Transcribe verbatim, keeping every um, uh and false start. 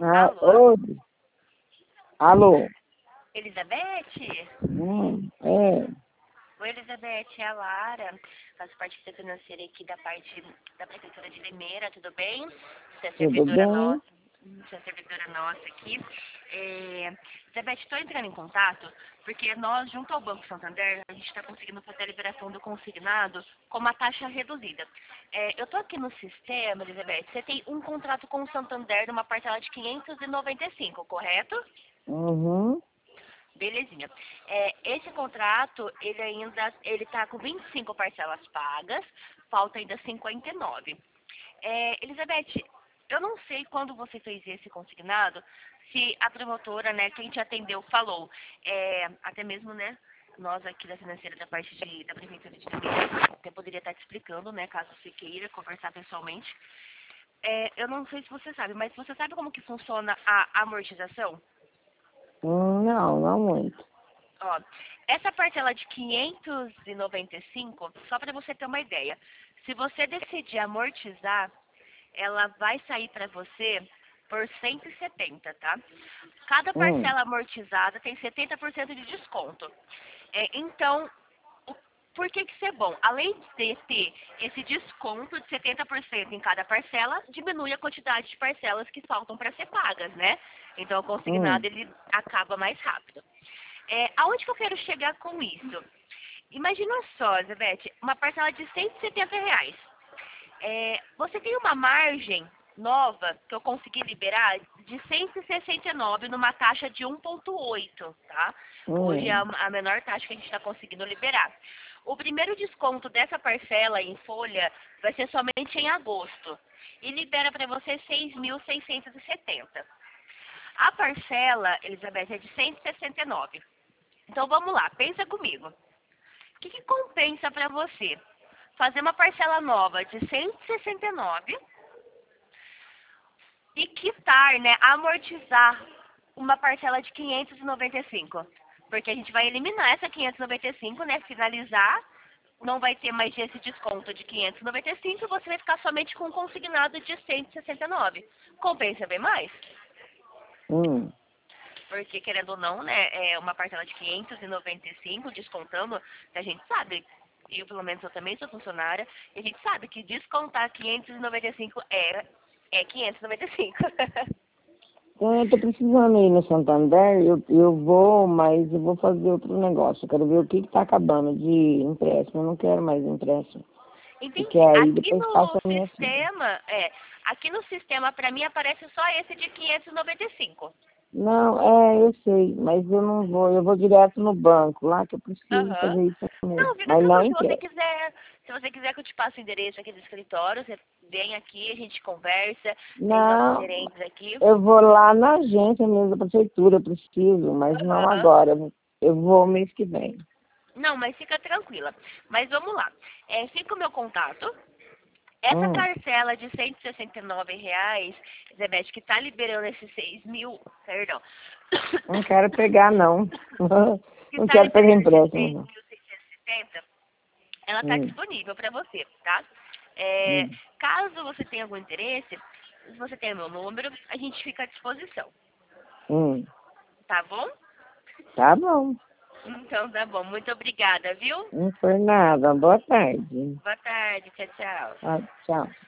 Ah, Alô? oi. Alô? Elizabeth? Hum, é. Oi, Elizabeth, é a Lara. Faço parte da financeira aqui da parte da Prefeitura de Limeira, tudo bem? Você é Tudo servidora bem? nossa, você é servidora nossa aqui. É, Elizabeth, estou entrando em contato porque nós, junto ao Banco Santander, a gente está conseguindo fazer a liberação do consignado com uma taxa reduzida. É, eu estou aqui no sistema, Elizabeth, você tem um contrato com o Santander numa parcela de quinhentos e noventa e cinco, correto? Uhum. Belezinha. É, esse contrato, ele ainda, ele tá com vinte e cinco parcelas pagas, falta ainda cinquenta e nove. É, Elizabeth, eu não sei quando você fez esse consignado, se a promotora, né, quem te atendeu, falou, é, até mesmo, né, nós aqui da financeira da parte de, da Prefeitura de Limeira, até poderia estar te explicando, né, caso você queira conversar pessoalmente. É, eu não sei se você sabe, mas você sabe como que funciona a amortização? Hum, não, não muito. Ó, essa parcela de quinhentos e noventa e cinco, só para você ter uma ideia, se você decidir amortizar, ela vai sair para você por cento e setenta, tá? Cada Hum, parcela amortizada tem setenta por cento de desconto. É, então, o- por que que isso é bom? Além de ter esse desconto de setenta por cento em cada parcela, diminui a quantidade de parcelas que faltam para ser pagas, né? Então, o hum, consignado ele acaba mais rápido. É, aonde que eu quero chegar com isso? Imagina só, Zebete, uma parcela de cento e setenta reais. É, você tem uma margem nova que eu consegui liberar de cento e sessenta e nove numa taxa de um vírgula oito, tá? Hoje é a hum. a menor taxa que a gente está conseguindo liberar. O primeiro desconto dessa parcela em folha vai ser somente em agosto e libera para você seis mil seiscentos e setenta. A parcela, Elizabeth, é de cento e sessenta e nove. Então vamos lá, pensa comigo. O que, que compensa para você? Fazer uma parcela nova de cento e sessenta e nove e quitar, né, amortizar uma parcela de quinhentos e noventa e cinco. Porque a gente vai eliminar essa quinhentos e noventa e cinco, né, finalizar, não vai ter mais esse desconto de quinhentos e noventa e cinco, você vai ficar somente com um consignado de cento e sessenta e nove. Compensa bem mais? Hum. Porque, querendo ou não, né, é uma parcela de quinhentos e noventa e cinco, descontando, a gente sabe, eu pelo menos eu também sou funcionária, e a gente sabe que descontar quinhentos e noventa e cinco é, é quinhentos e noventa e cinco. Então, eu tô precisando ir no Santander, eu, eu vou, mas eu vou fazer outro negócio. Eu quero ver o que que tá acabando de empréstimo. Eu não quero mais empréstimo. Porque Entendi. aí Aqui depois passa no a minha filha. sistema, é, aqui no sistema pra mim aparece só esse de quinhentos e noventa e cinco. Não, é, eu sei, mas eu não vou, eu vou direto no banco, lá que eu preciso Aham. fazer isso mesmo. Não, fica Mas não tranquilo. Se você empréstimo. quiser, se você quiser que eu te passe o endereço aqui do escritório, você vem aqui, a gente conversa, tem nossos Não, gerentes aqui. eu vou lá na agência mesmo da prefeitura, eu preciso, mas não Aham. agora. Eu vou mês que vem. Não, mas fica tranquila. Mas vamos lá. É, fica o meu contato. Essa Hum, parcela de cento e sessenta e nove reais, Zebete, que está liberando esses seis mil, perdão, não quero pegar, não. que Não está quero pegar liberando esses empréstimo, não. seis mil seiscentos e setenta, ela está Hum, disponível para você, tá? É, hum, caso você tenha algum interesse, se você tem o meu número, a gente fica à disposição, hum. tá bom? Tá bom. Então tá bom. Muito obrigada, viu? Não foi nada. Boa tarde. Boa tarde. Tchau, tchau. Ah, tchau.